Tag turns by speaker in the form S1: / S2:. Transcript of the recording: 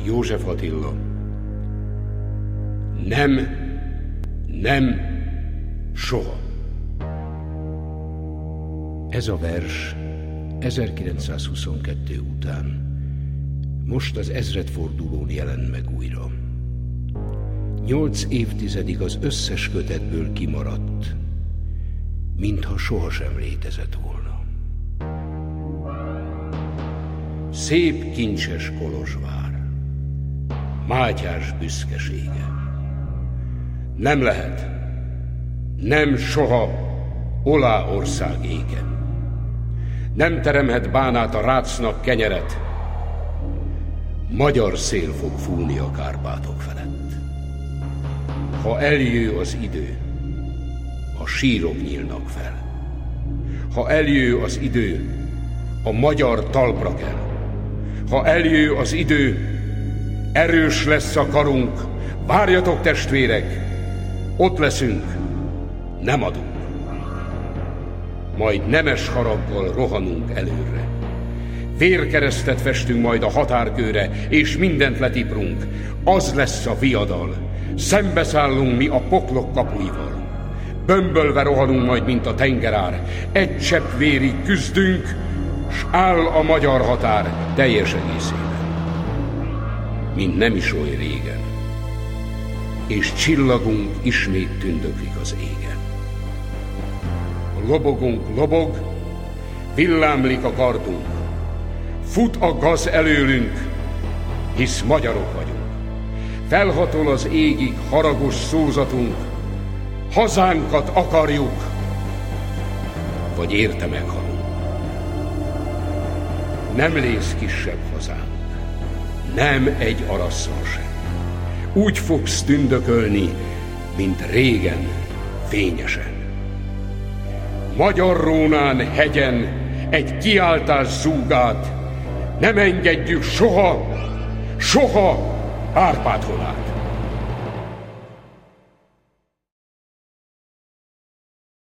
S1: József Attila. Nem, nem, soha. Ez a vers 1922 után, most az ezredfordulón jelent meg újra. 8 évtizedig az összes kötetből kimaradt, mintha sohasem létezett volna. Szép kincses Kolozsvár, Mátyás büszkesége. Nem lehet, nem soha olá ország ége. Nem teremhet bánát a rácnak kenyeret, magyar szél fog fújni a Kárpátok felett. Ha eljő az idő, a sírok nyílnak fel. Ha eljő az idő, a magyar talpra kell. Ha eljő az idő, erős lesz a karunk. Várjatok, testvérek, ott leszünk, nem adunk. Majd nemes haraggal rohanunk előre. Vérkeresztet festünk majd a határkőre, és mindent letiprunk. Az lesz a viadal. Szembeszállunk mi a poklok kapuival. Bömbölve rohanunk majd, mint a tengerár. Egy csepp vérig küzdünk, s áll a magyar határ teljes egészében. Mint nem is oly régen. És csillagunk ismét tündöklik az égen. A lobogunk lobog, villámlik a kardunk. Fut a gaz előlünk, hisz magyarok vagyunk. Felhatol az égig haragos szózatunk, hazánkat akarjuk, vagy érte meghalunk. Nem lész kisebb hazánk, nem egy arasszal sem. Úgy fogsz tündökölni, mint régen, fényesen. Magyarrónán hegyen egy kiáltás zúgát, nem engedjük soha, soha Árpád honát.